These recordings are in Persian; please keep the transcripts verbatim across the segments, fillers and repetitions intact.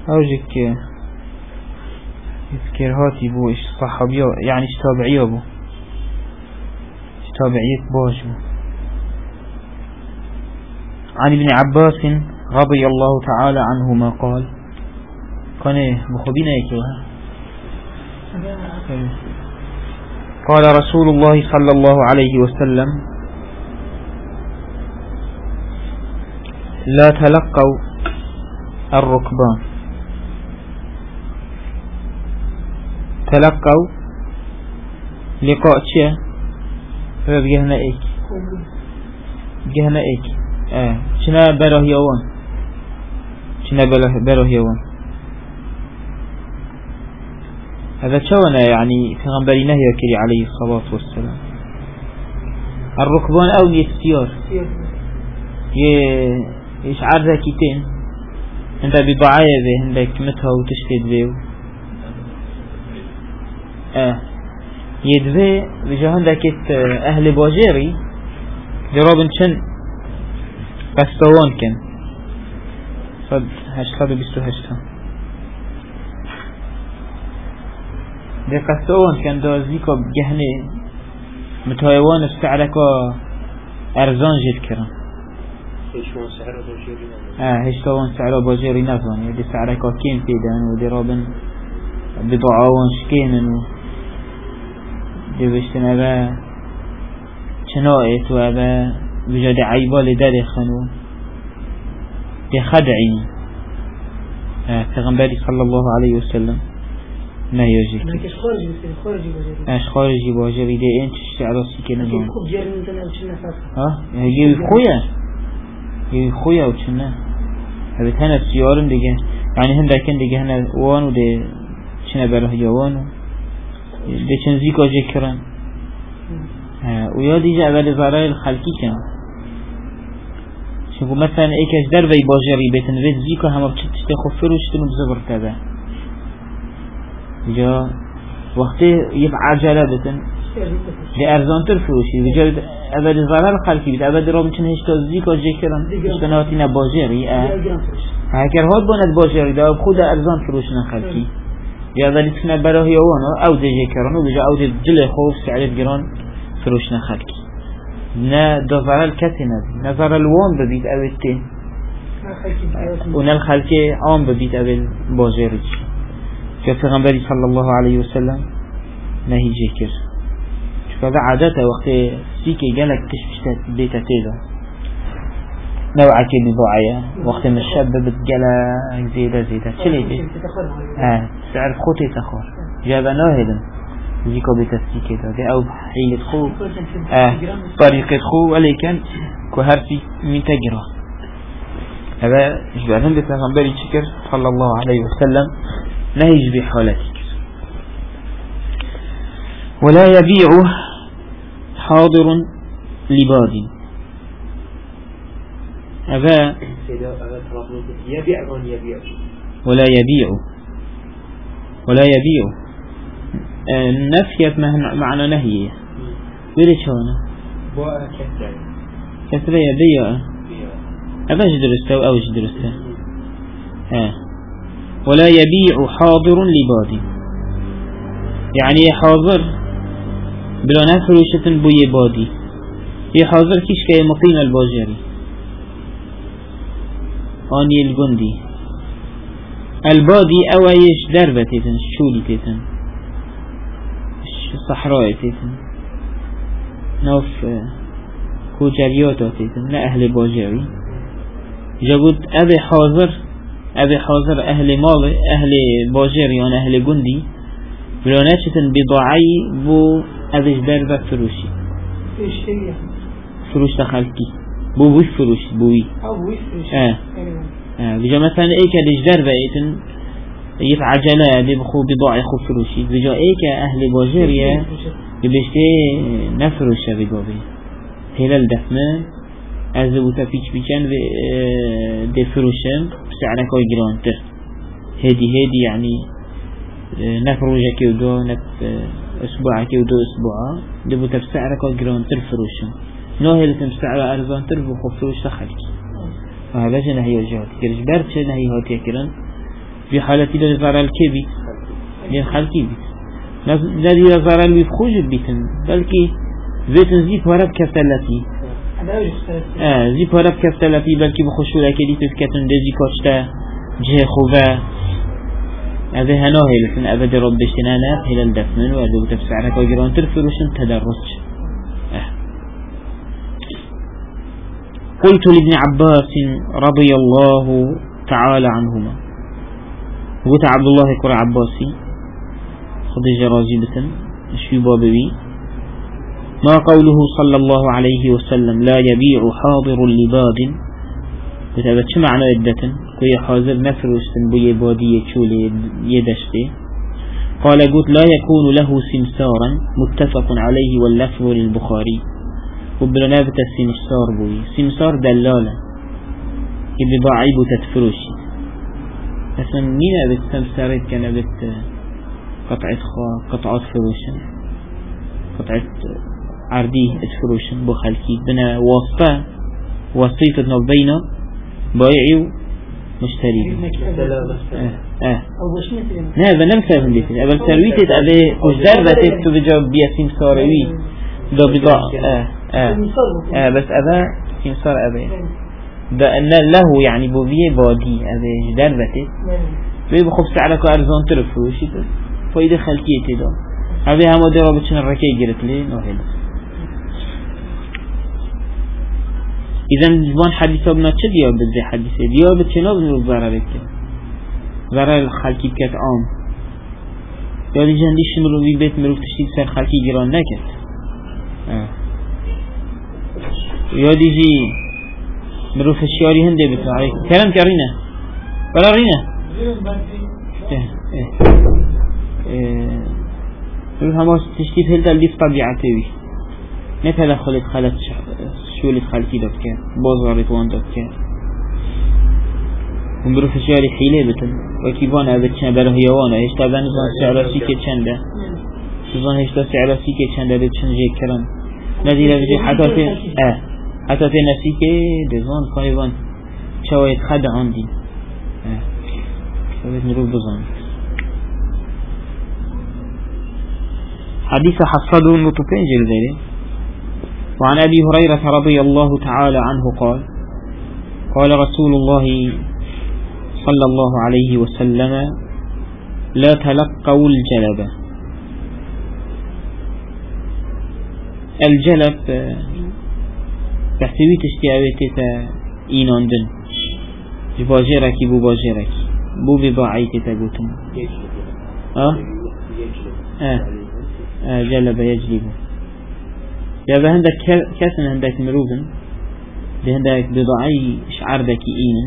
اوجك يذكر هاتي بو ايش صحابيه يعني ايش تابعيه بو ايش تابعيه باش بو. عن ابن عباس رضي الله تعالى عنهما قال كان بخبينا يكوها قال رسول الله صلى الله عليه وسلم لا تلقوا الركبان تلقوا لقاء شيء فبجهنا ايك جهنا ايك اه شنا بره يوان شنا بره يوان هذا شوانا يعني في غنبري نهي كري عليه الصلاة والسلام. الركبان او يستيار يشعر ذاكيتين انت بضعايا به عندك متها وتشتد به اه يدفي بجا عندك اهل باجيري جرابن شن قستوان كان صد هشتا ببستو هشتا دي قستوان كان دوازيكا بجهني متهايوان استعركا ارزان جد كرا هشتوان سعر باجيري اه هشتوان سعر باجيري نظام يدي سعركا كين فيدان ودي رابن بضعاوان شكينن دي بشتن ابا چنائت و ابا بجاد عيبال دار خنو دي خدعين اه پیغمبری صلى الله عليه وسلم نه يجيك اش خارجي خارجي باجيري اش خارجي باجيري دي انت شعراسي كنا كيف خوب جيرن انت وشنا فاس ها يجي خويا يجي خويا وشنا هذا هنا سيارم ديجه يعني هندا كان ديجه هنا وان ودي شنا بره يوان دي چنزيكا جكرن ها ويا ديجه اول زرای الخلقی كان شو مثلا ايكش دربي باجيري بيتن بيت زيكا هم بتشتي خفر وشتن بزبر كذا جا وقتی یه عجله بتن دی ارزان تر فروشی بجای اول زرار خالقی بید اول درام چنه هشتا زیکا جکران اشتناتی نباجری هکر هاد باند باجری دا خود ارزان فروشن خالقی یا اولی تنه براه یوانا او دی جکران و بجا او دی جل خوف سعرت گران فروشن خالقی نه دا زرار کسی ندی نه زرار وان ببید اول تی و نه الخالقی عام ببید اول باجری که پیغمبری صلی الله علیه وسلم نهی جکر چون هذا عادته وقت سیکی گلک کش بیت تیدا نوعه که بضاعیه وقت من الشاب بتجلك زيادة زيادة شلي اه سعر خوتي تخور جابا ناهدن زيكو بتسيكي دا او حيلة خو اه طريقة خو ولكن كهرتي من تجرى هذا جبالهم بتغنبري شكر صلى الله عليه وسلم لا يجبي حالتك ولا يبيع حاضر لباد هذا يبيع من يبيع ولا يبيع ولا يبيع النفي معنى نهي وليش هنا بوء كسر كسر يبيع هذا جدرسته أو جدرسته ها ولا يبيع حاضر لباد يعني حاضر بلا نفروشة بوي بادي هي حاضر كيش كي مقيم الباجري آني الجندي البادي أويش دربة تيتن شولي تيتن صحراء تيتن نوف كوجريات تيتن لا أهل باجري جابت أبي حاضر أبي حاضر أهل مال أهل باجري يعني أهل جندي بلا نشة بضاعي بو أبيش دربة فروشي فروش تخلقي بو بوش فروش بوي اه اه بجا مثلا ايكا ديش دربة ايتن يتعجلا دي بخو بضاعي خو فروشي بجا ايكا اهل باجرية بيشتي نفروشة بقابي هلال دفنه ازبو تفيش بيشان دي فروشن بسعرك او جرانتر هدي هدي يعني نفروجة كيودو نف اسبوع كيودو اسبوع دبو تبسعرك او جرانتر فروشن نو هي اللي تمسعر ارزان تر بخو فروش تخلقي فهذا جنه هي الجهات كرش برد شنه هي هاتي كرن في حالتي ده ضرر كبي لين خلقي بيت الذي ضرر اللي بخوج بيتن بلكي بيتن زي فورب كفتلتي اه زي فورب كفتلتي بلكي بخشوا لكي تذكتن دزي كوشتا جه خوبا هذا هناهي لكن أبدا ربش تنانا هلا الدفن وأدو تفسعرك وجران ترفروشن تدرج اه. قلت لابن عباس رضي الله تعالى عنهما قلت عبد الله كرة عباسي خديجة راجبة شو بابي ما قوله صلى الله عليه وسلم لا يبيع حاضر لباد بتابت شو معنى عدة كوي حاضر نفرستن بوي بادية شولي يدشتي قال قلت لا يكون له سمسارا متفق عليه واللفظ للبخاري وبرنابة السمسار بوي سمسار دلالة بضاعي بتتفرشي مثلا مين أبت سمسارت كان أبت قطعة خوا قطعات فروشن قطعة عردي اتفروشن بخلكي بنا واسطة وسيطة بين بايعي ومشتري اه اه نه بنمسا من ديتي أبل سرويتت أبي وجدار باتت تبجاوب بيا سمساروي دا بضاع اه اه اه بس أبا سمسار أبي بأن له يعني بوبيه بادي أبي جدار باتت بي بخب سعرك أرزان ترفروشي فايدة خلقية تدا أبي همو دي رابطشن الركي جرت لي نوهي إذن جوان حديثة بنا چه ديابت زي حديثة ديابت چنا بنو ضررك ضرر الخلقي بكت عام يعني جنديش مروفي بيت مروف تشتيد سر خلقي جران نكت اه يادي جي مروف الشياري هنده بتاعي كلام كارينا ولا رينا اه اه مروف هماس تشتيد هلتا اللي في طبيعته نه تدخلت خلط شولت خلقی داد کرد بازارت وان داد کرد اون برو فشاری حیله بتن و کیوان عبد چند برای هیوانه هشتا بنزان سعراسی که چنده بزان هشتا سعراسی که چنده ده چند جه کرن نزیده بجه حتی تی اه حتی تی نسی که دزان کایوان چواید خد آن دین اه شاید نروف بزان حديث حصد النطقين جلدين وعن أبي هريرة رضي الله تعالى عنه قال قال رسول الله صلى الله عليه وسلم لا تلقوا الجلب الجلب تحتوي تشتياويتك إينان دن باجرك بو باجرك بو بضاعيتك قوتن اه اه اه جلب يجلب يا بهندك كسن هندك مروفن بهندك بضاعي شعردك إينن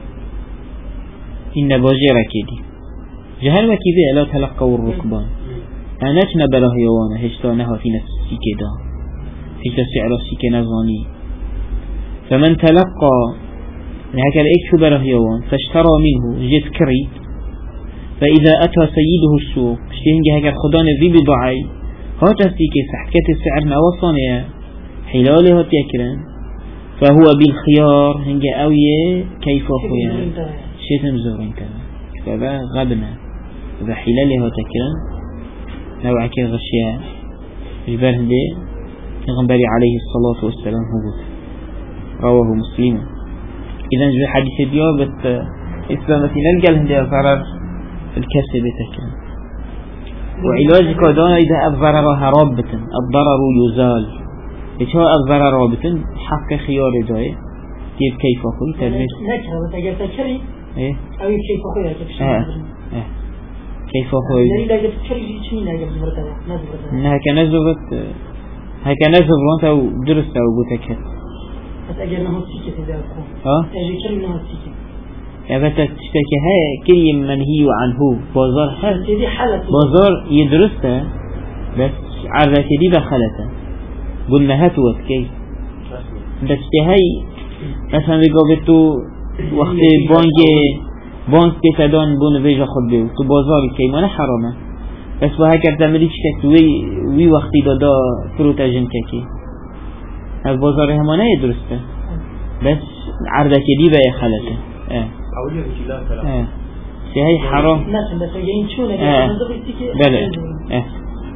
إن باجرك دي جهل وكذا لا تلقوا الركبان أنتنا بله يوانا هشتانها في نفسي كده هشتا سعراسي كنظاني فمن تلقى هكا الإكش بله يوان فاشترى منه جد كري فإذا أتى سيده السوق اشتهنجي هكا الخدان ذي بضاعي هاتستيكي سحكت السعر نوصانيا حلالي هات يكرن فهو بالخيار هنجي أويه كيف أخويا شيتم زورين كذا كذا غبنا إذا حلالي هات يكرن نوعك غشياء جبال هندي يغنبري عليه الصلاة والسلام هو رواه مسلم. إذا جاء حديث ديابة إسلامتي نلقى هندي ضرر الكسب تكرن وعلاج كادانا إذا الضرر هرابة الضرر يزال إيش هو الضرر رابطن حق خيار جاي كيف كيف أقول تدريس نكره وتجرب تشري إيه أو كيف أقول يا كيف آه آه كيف أقول يعني إذا جبت تشري شو مين جاب زبرتها نزبرتها إنها كنزبت هكا نزب وانت ودرست أو بتكت بس أجر نهو سيكة إذا أكون ها أجر شري نهو سيكة يا بس تشتكي هاي كل منهي عنه بازار هل دي حالة بازار يدرسها بس عرفت دي دخلتها قلنا هاتوت كي بس هاي مثلا بقابلتو وقت بانك بانك كتدان بون بيجا خود بيو تو بازار كي ما حرامه بس وهكذا تعملي تشتك وي وي وقتي دادا فروتاجن كي هذا بازار همانه يدرسته بس عرضك دي بقى خلته اه أولي الكلام كلام اه هي حرام نعم بس يعني شو آه. نقول بلى اه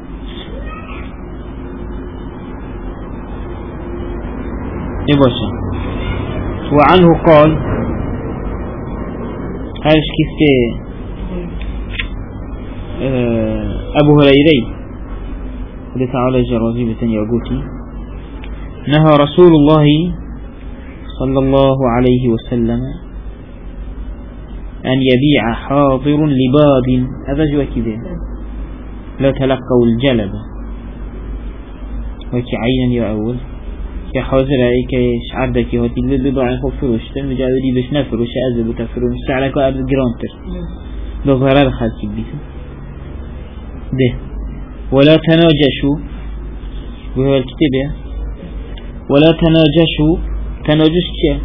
يباشا وعنه قال هايش كيف اه أبو هريرة قلت على جرازي بتنيا قوتي نهى رسول الله صلى الله عليه وسلم أن يبيع حاضر لباد هذا جوا كذا لا تلقوا الجلبة وكي عينا يا أول كي حاضر عليك عردك هاتي البضاعة خب فروش تنمجاودي بش نفروش أزل بتفروش سعلك أرض جرانتر بغرار خالك بيسا ده ولا تناجشوا وهو الكتاب ولا تناجشوا تناجش كيا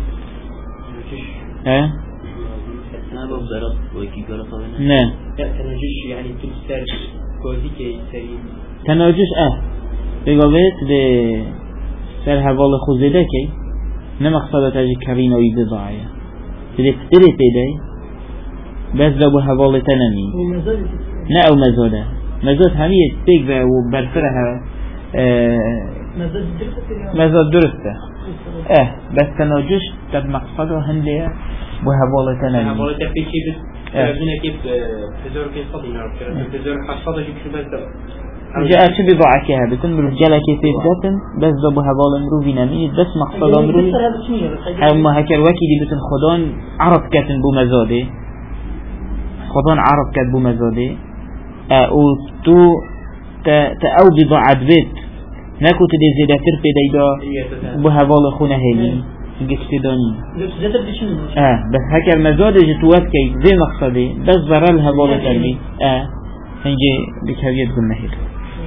ها ما بضرب ويكي قرص نعم لا تناجش يعني تلسر كوزي كي سرين تناجش اه بقابلت ب سر حوال خوزده كي نمقصد تاجي كرين وي بضاعية تلك تلك تدي بس دابو حوال تنمي نا او مزاده مزاد همية تيك وبرفرها اه مزاد درسته اه بس تناجش تب مقصده هندية وهبالة تنمي هبالة تبي كيف ترزونه كيف تزور كيف صدي نعرف تزور حصادة كيف بس جاء شو بضاعة كها بتن برجالة كيف يبدأتن بس دابو هبالة مروفي نمي بس مقصده مروفي هما هكر وكي دي بتن خدان عرب كاتن بو مزاده خدان عرب كات بو مزاده او تو تا او بضاعة بيت ناكو تدي زيادة ترفي دايدا بهوال خونه هيلي قشت داني اه بس هكا المزاد جتوات كي زي مقصدي بس ضرر الهوال تلبي اه هنجي بكهوية قلنا هيك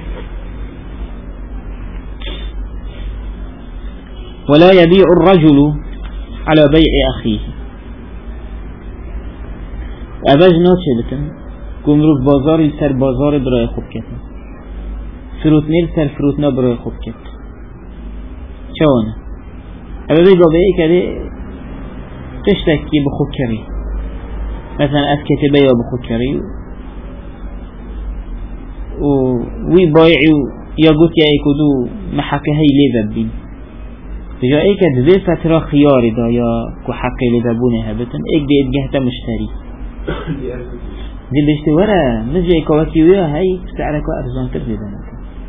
ولا يبيع الرجل على بيع أخيه أباج نوتش بتن كمروف بازار سر بازار برای خوب کت فروت نیل سر فروت نا برای خوب کت چونه اما بگو به ای کده تشتکی بخوب کری مثلا از کتبه یا بخوب کری و وی بایعی یا گوت یا ای کدو محقه هی لیده بین بجا ای کد وی فترا خیاری دا یا کو حقی لیده بونه هبتن ایک دی ادگهتا مشتری دي بيشتي ورا نجي كواكي ويا هاي سعرك أرزان تر بدنا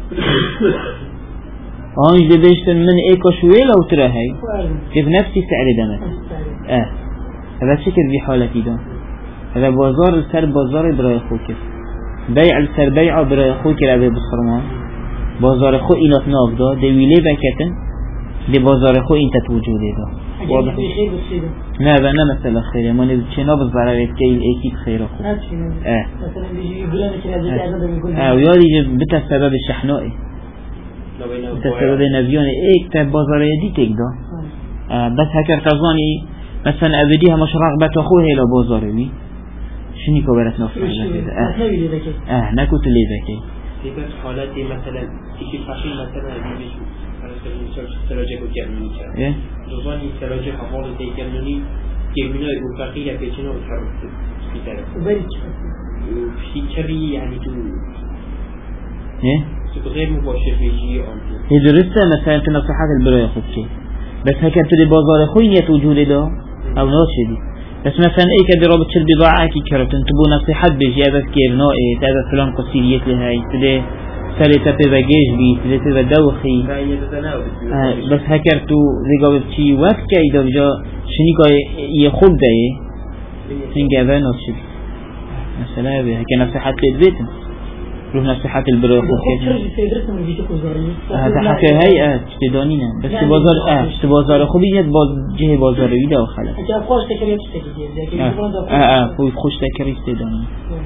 آنج دي بيشتي من إيكا شوية لو ترى هاي كيف نفسي سعر دمت آه هذا شكل في حالتي ده هذا بازار السر بازار براي خوك بيع السر بيع براي خوك لأبي بصرمان بازار خو إلات ناف ده دي ويلي بكتن دي بازار خو انت توجودي ده واضح نه و نه مثلا خیره ما چنا بزرعت که این اکید خیره خوب اه مثلا بيجي يقولون كذا زي هذا بيقول اه ويادي بتا سبب الشحنائي بتا سبب نبياني ايك تا بازاره دي تيك دا اه بس هكر تظاني مثلا ابديها مش رغبت اخوه الى بازاره بي شنی که برات نفسه اه اه نکوت لی بکی دیگر حالتی مثلا یکی فقیر مثلا دیگه سراجه کو جمعی کرد دوزانی سراجه حوال دیگرانی جمعی و فقیر پیچنا و خراب بیتره وبرد فیچری یعنی تو ايه تو غیر مباشر میشی آن هي درسته مثلا في نصيحات البراية خوبكي بس هكا تري بازار خوينية وجودي ده او ناشدي بس مثلا ايه كده رابط شل بضاعة كي كرتن تبو نصيحات بيجي هذا كيرنائي هذا فلان قصيريت لهاي تدي سالتا تبا جيش بي تدي تبا دوخي آه بس هكر تو رقابت شي وقت كي ده بجا شنيكا يخوب ده سنجا با ناشدي مثلا هكا نصيحات للبيتن روح نصيحات البراء خوب هذا حكي هاي اشتدانينا بس بازار اه بازار خوبی نیست باز جه بازاروی ده خلاص اگه خوش تکری تکری اه اه خوب خوش تکری اشتدانی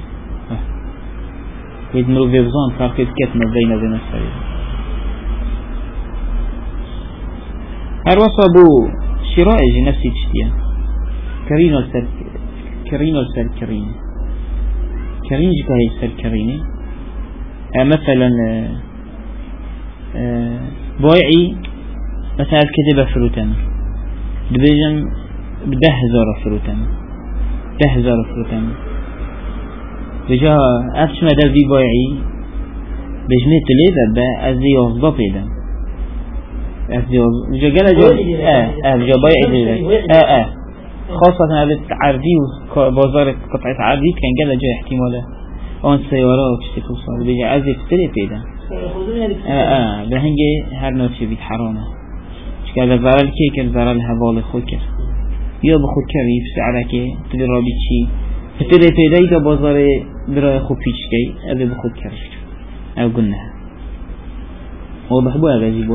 وید مرو ویبزان فرق کت مبین بین السری هر وصابو شراء جي نفسي تشتيا كرين والسر كرين والسر كرين كرين جي كهي السر كريني مثلا بايعي مثلا كذب فروتنا دبيجن بده هزار فروتنا ده هزار فروتنا بجا أفش مدى في بايعي بجمي تليفة با أزي يوضبا بيدا أزي يوضبا بجا قال جو آه آه بجا بايعي آه آه خاصة هذا عردي وبازار قطعة عردي كان قال جو احتماله آن سيارات چی توصل بجا أزي تلي بيدا آه آه بهنجي هر نوچه بيت حرامه چه هذا ضرر كي كر ضرر هوال خود كر یا بخود کردی بسعرکه تلی رابط چی تلی پیدایی که بازار برای خوب پیچ کی اوه بخود کرد او گنه واضح بو اوه جی بو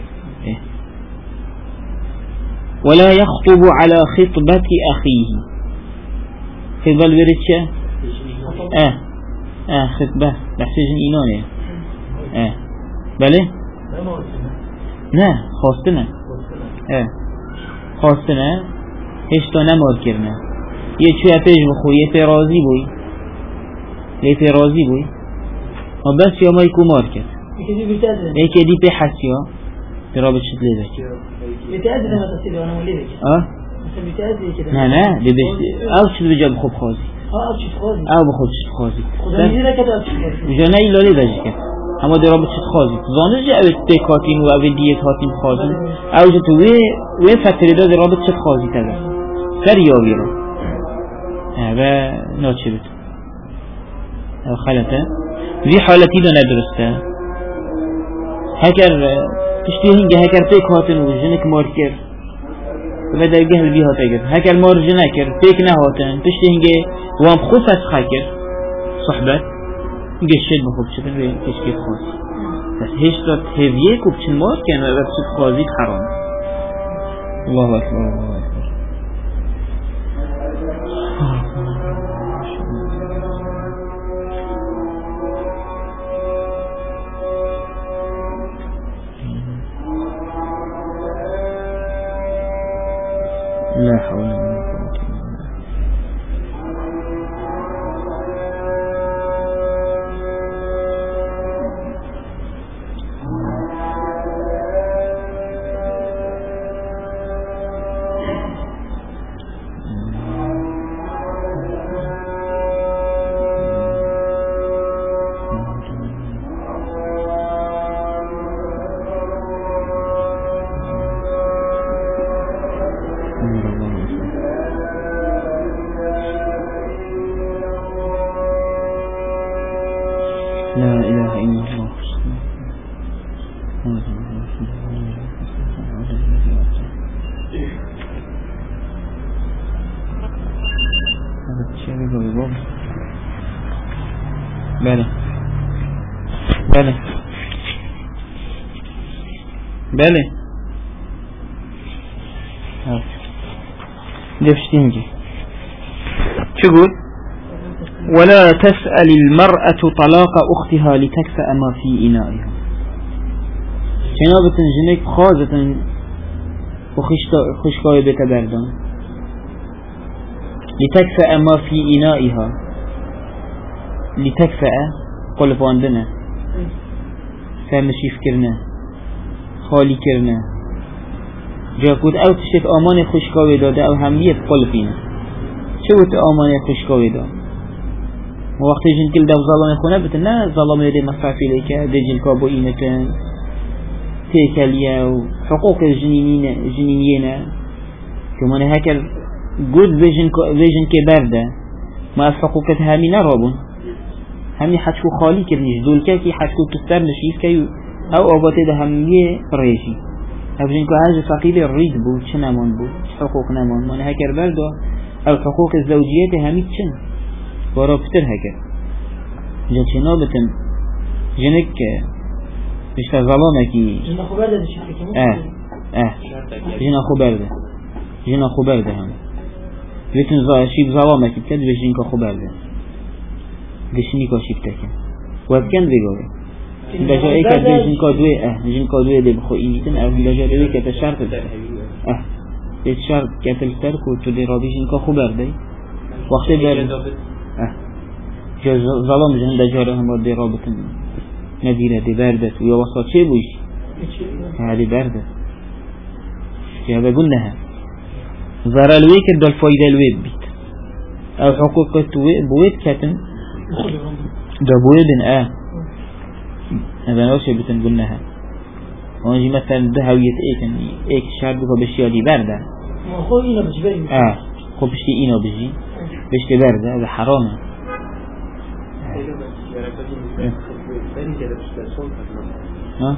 ولا يخطب على خطبة أخيه خطبة البرد چه اه اه خطبة بحسجن إينانه اه بله نه خواستنه اه خواستنه هشتا نمار کرنه یه چوه پیش بخو یه پی رازی بوی یه پی رازی بوی و بس یا مای کمار کرد یکی دی پی حسی ها پی رابط شد لیده بتأذي لما تصير وانا مولدك اه مثلا بتأذي كده نه نه دی بش او شد بجا بخوب خوازی اه ابشي خوازي او بخوب شد خوازی خدا میگه که ابشي خوازي بجا نه ایلالی داشت کرد اما دی رابط شد خوازی زانه جا او تکاتین و او دیت هاتین خوازی او جا تو وی فتری دا دی رابط شد خوازی تده سر یاوی را هذا ناچه بید او خلطه وی حالتی دا ندرسته هکر تشتيه هنگه هکر پیک هاتن و جنک مار کر و در گهل بی هاته گر هکر مار جنه کر پیک نه هاتن تشتيه هنگه وام خوب فسخه کر صحبت هنگه شد بخوب شدن و تشکیل خاصی بس هیچ داد هیویه کب چن مار کن و بس خازی حرام الله اکبر الله اکبر لا حول ولا قوة لا إله إلا الله هذا الشيء يقول بابا بله بله بله دفشتينجي شو قول ولا تسأل المرأة طلاق أختها لتكفأ ما في إنائها جنابة جنك خازة وخشكاوي بتبردان لتكفأ ما في إنائها لتكفأ قلب عندنا سامشيف كرنا خالي كرنا جاكود أو تشتف آمان خشكاوي داده أو همية قلبين شوت آمان خشكاوي داده وقت جن كل دو ظلام خونه بتن نه ظلام يدي مصرفي لك دجل كابو إينكن تيكاليا وحقوق الجنينين جنينينا كمان هكذا جود فيجن فيجن كبرده ما حقوق همي نرابون همي حشكو خالي كرنيش دول كي حشكو تستر نشيف كي أو أباتي ده همي ريجي هبجن كو هاج فقيل الريد بو شنامان بو حقوق نامان من هكذا برده أو حقوق الزوجية همي تشن ورا بتر هكذا جن شنو بتن جنك مش ظلامكي جن أخو برده بشكل اه اه جن أخو برده جن أخو برده هم بتن ظا شيء ظلامكي بتد بجن أخو برده دشني كاشيب تكن وابكن بيجوه بجاء كده جن كادوي اه جن كادوي اللي بخوي تن أو بجاء اللي كده شرط اه الشرط كتل ترك وتدي رابي جن أخو برده وقت برده اه جز ظلام جهنده جاره هم ودي رابط ندينه دي بردت ويا وسط شيء بويش هذه بردت هذا قلناها ضرر الويك الدول فايدة الويب بيت او حقوق بويت كتن دابوية بن آه هذا نوشي بتنقلناها وانجي مثلا ده هوية ايك يعني ايك الشعب بكو بشي دي باردة ما خو إينا بجبري اه خو بشي اينا بجي بشي باردة هذا حرامة ها؟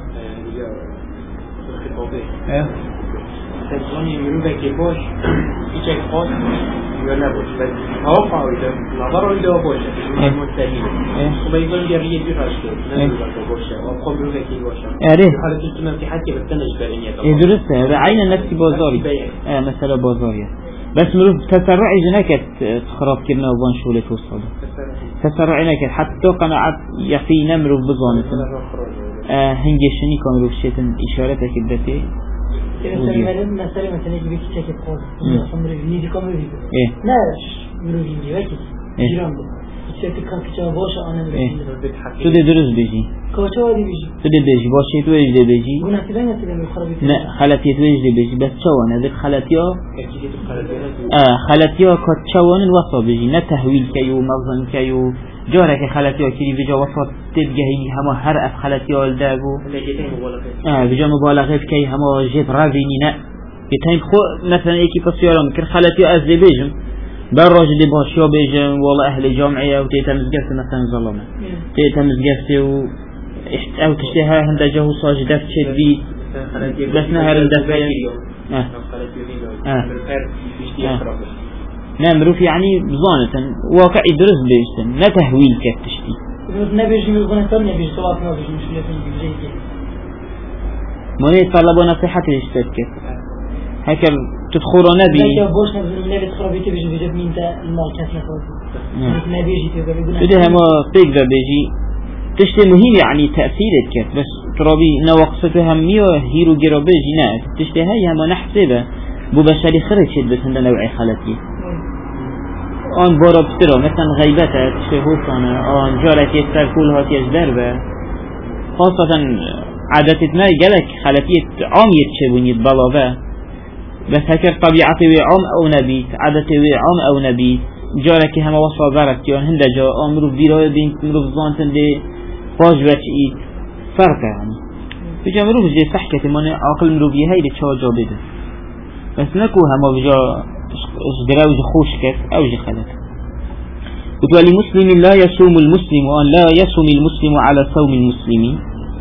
اه تجربني مروبة كيبوش إيشك خاص يقول نبوش بس هوقع ويدا نظر ويدا وبوشة مستهيل وبيقول جرية براشته نبوش وبوشة وقم مروبة كيبوشة اه حالة تلتنا في حتى بتنش برينية ايه درسته هذا عين نفسي بازاري اه مسألة بازارية بس مروب تسرعي جناكت تخراب كرنا وبان شولة توصل تسرعي نكت حتى قناعات يقينا مروب بزانة اه هنجيشني كان مروب شيتن إشارتك بدتي مثلا مثلا مثلا يجي بيك تشكي قوس مثلا نيجي كم يجي ناش مروجين جواكي جيران ده تشكي كان كتير باشا أنا مروجين شو ده درس بيجي كوشوا دي بيجي شو ده بيجي باش يتوج ده بيجي قلنا كده نسيب من الخرابي لا خلت يتوج ده بيجي بس شو أنا ذيك خلتيا آه خلتيا كت شوان الوصف بيجي نتهويل كيو مغزن كيو جارك خلتيا كذي بيجا وصف تبجهي هما هرأف خلتيا الدابو آه بيجا مبالغة في كي هما جيت رافيني نا يتهم خو مثلا إيكي تصيرهم كر خلتيا أزلي بيجم بالراجل اللي باشيا بيجم والله أهل جامعية وتيتا مزقفت مثلا ظلمة تيتا مزقفت و أو تشتهى هندا جهو صاج دفت شدي بس نهر الدفت آه آه آه نعم روف يعني بظانة واقع يدرس بيجتن لا تهويل كيف تشتي نبيجي من غنطان نبيجي طلعت نبيجي مشكلة نبيجي ما هي طلبوا نصيحة الاشتات كيف هكذا تدخلوا نبي لكن بوش نبي نبي تخربي تبيجي بيجي مين تا المال كاسنا فوزي نبيجي تبقى بيقولنا بدها ما تقدر بيجي تشتي مهم يعني تأثيرك كيف بس ترابي نوقصتها مية هيرو جرو بيجي نا تشتي هاي هما نحسبها بو بشري خرج شد بس هندا نوعي خلتي آن بارا بسرا مثلا غیبته تشهوستانه آن جارت يستر كل هات يجدر خاصة عادتت ما جلك خلفية عام يتشبونيت بلاوه بس هكر طبيعتي وعام او نبيت عادتي وعام او نبيت جارك هما وصفا بارك يان هنده جا آمرو بيرای بين مروف زانتن دي باش بچ ايت فرق يعني بجا مروف جي صحكة من عقل مروفي هاي دي چا جا بده بس نكو هما بجا اشدراوج خوش كف اوج خلت وتولي مسلم لا يصوم المسلم وان لا يصوم المسلم على صوم المسلمين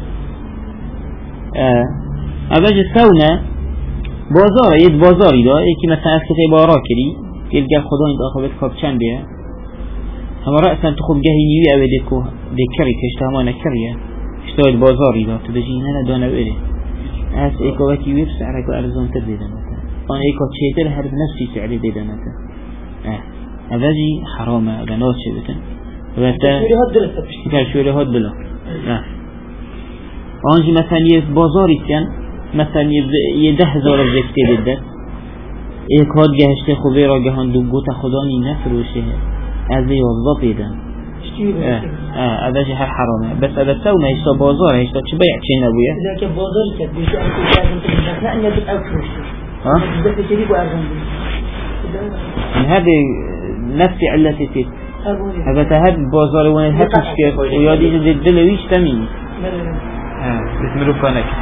اه اوج الثونة بازار يد بازاري دا يكي مثلا اسكتي بارا كري تلقى خداني دا خبت كاب چند بيه هما رأسا تخب جهي نيوي او ديكو دي كري كشتا هما نكريا اشتاوي بازاري دا تبجي هنا دانا وإلي اس ايكو وكي ويب سعرك وارزان ترديدا مثلا أنا إيكو تشيتر هرب نفسي سعري ديدا مثلا اه هذا جي حرامة هذا ناس شبتن وبتا كار شوري هاد بلا اه آنجي مثلا يف بازاري كان مثلا يده زار بزكتي بده ایک هاد گهشته خوبه را گهان دو گوت خدانی نفروشه از یوضا پیدن اه اه هر حرامه بس اذا سونا هشتا بازار هشتا چه بیع چه نبویه اذا که بازار کرد بیشو اکو کردن تبیشت نه انیا بید افروش ها؟ جزده شریک و ارزان من هذه نفس علتي فيه هذا تهد بازار وانا هاتش كيف ويادي جد دلويش تميني اه بسم رفانك